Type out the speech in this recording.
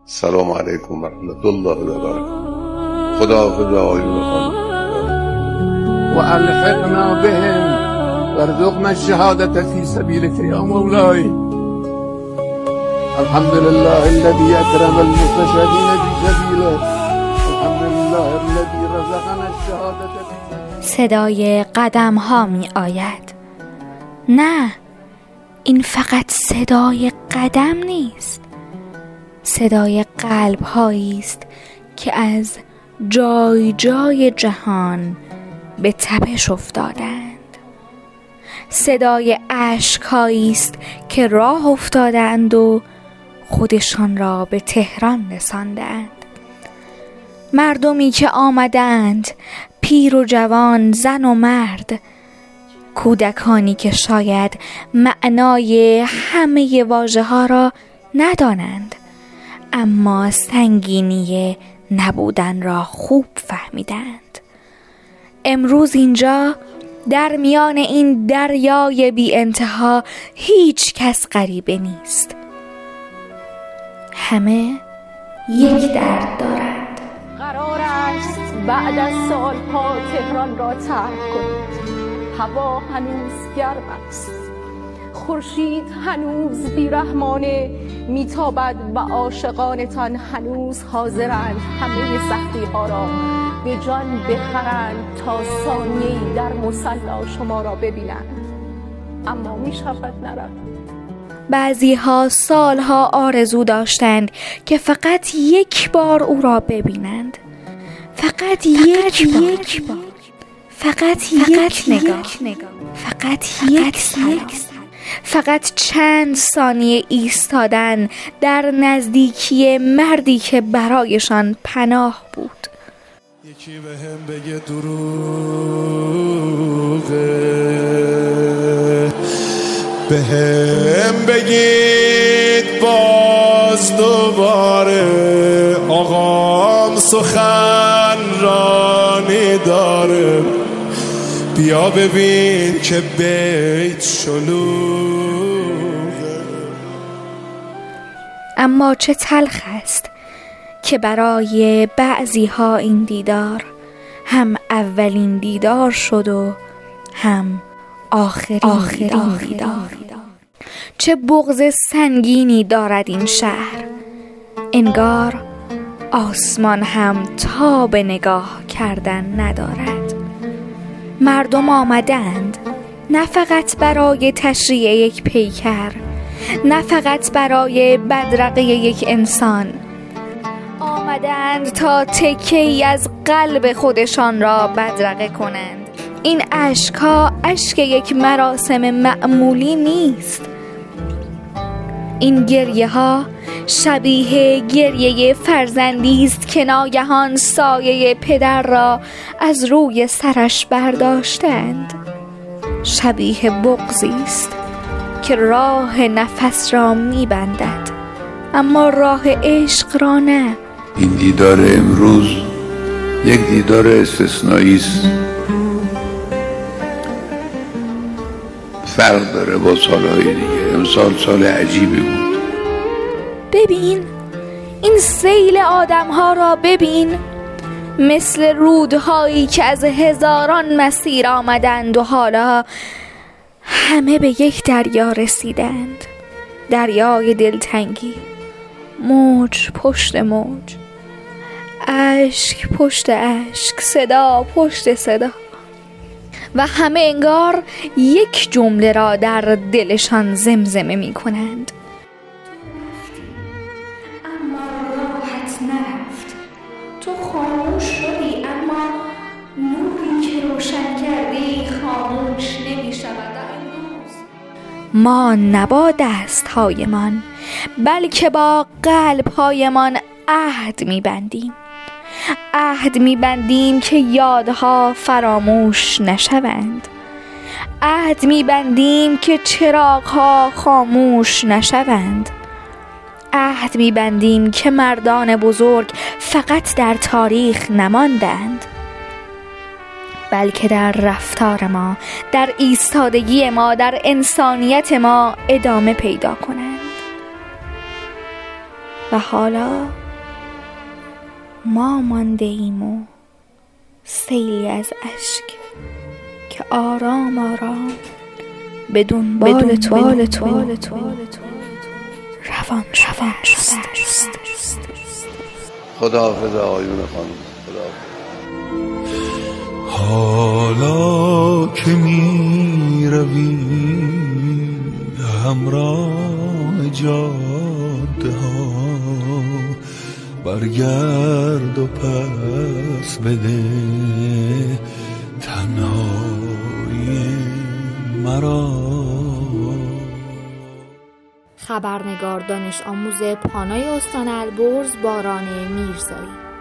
سلام علیکم و رحمت الله و برکاته. خداحافظ آقایون خانم و الحقنا بهم وارزقنا الشهادة في سبيلك يا مولاي. الحمد لله الذي أكرم المستشهدين في سبيله. الحمد لله الذي رزقنا الشهادة في صدای قدم ها می آید. نه، این فقط صدای قدم نیست، صدای قلب هایی است که از جای جای جهان به تپش افتادند. صدای اشک هایی است که راه افتادند و خودشان را به تهران رساندند. مردمی که آمدند، پیر و جوان، زن و مرد، کودکانی که شاید معنای همه واژه ها را ندانند اما سنگینی نبودن را خوب فهمیدند. امروز اینجا در میان این دریای بی انتها هیچ کس غریبه نیست. همه یک درد دارند. قرار است بعد از سالها تهران را ترک کنید. هوا هنوز گرم است، خورشید هنوز بیرحمانه میتابد و عاشقانتان هنوز حاضرند همه سختی ها را به جان بخرند تا ثانیه‌ای در مصلی شما را ببینند، اما میشود نروند. بعضی ها سالها آرزو داشتند که فقط یک بار او را ببینند، فقط یک بار، فقط یک نگاه، فقط یک سلام، فقط چند ثانیه ایستادن در نزدیکی مردی که برایشان پناه بود. یکی به هم بگه دروغه، به هم بگید باز دوباره آقام سخن رانی داره. بیا ببین که بیت شلوغه. اما چه تلخ است که برای بعضی ها این دیدار هم اولین دیدار شد و هم آخرین دیدار. چه بغض سنگینی دارد این شهر، انگار آسمان هم تاب نگاه کردن ندارد. مردم آمدند نه فقط برای تشریع یک پیکر، نه فقط برای بدرقه یک انسان، آمدند تا تکه‌ای از قلب خودشان را بدرقه کنند. این اشک‌ها اشک یک مراسم معمولی نیست. این گریه ها شبیه گریه فرزندی است که ناگهان سایه پدر را از روی سرش برداشتند. شبیه بغضی است که راه نفس را می‌بندد اما راه عشق را نه. این دیدار امروز یک دیدار استثنایی است، فرق داره با سالهای دیگه. امسال سال عجیبی بود. ببین این سیل آدم‌ها را، ببین، مثل رودهایی که از هزاران مسیر آمدند و حالا همه به یک دریا رسیدند. دریای دلتنگی، موج پشت موج، اشک پشت اشک، صدا پشت صدا، و همه انگار یک جمله را در دلشان زمزمه می کنند. اما راحت نرفت، تو خاموش شدی اما نوری که روشن کردی خاموش نمی شود. ما نبا دست‌هایمان بلکه با قلب‌هایمان عهد می‌بندیم. عهد می‌بندیم که یادها فراموش نشوند. عهد می‌بندیم که چراغ‌ها خاموش نشوند. عهد می‌بندیم که مردان بزرگ فقط در تاریخ نماندند، بلکه در رفتار ما، در ایستادگی ما، در انسانیت ما ادامه پیدا کنند. و حالا ما مانده ایم و سیلی از اشک که آرام آرام به دنبال تو روان شده. خداحافظ آقایون خانم. حالا که می روی همراه جاده ها، برگرد و پس بده تنهایی مرا. خبرنگار دانش آموز پانای استان البرز باران میرزایی.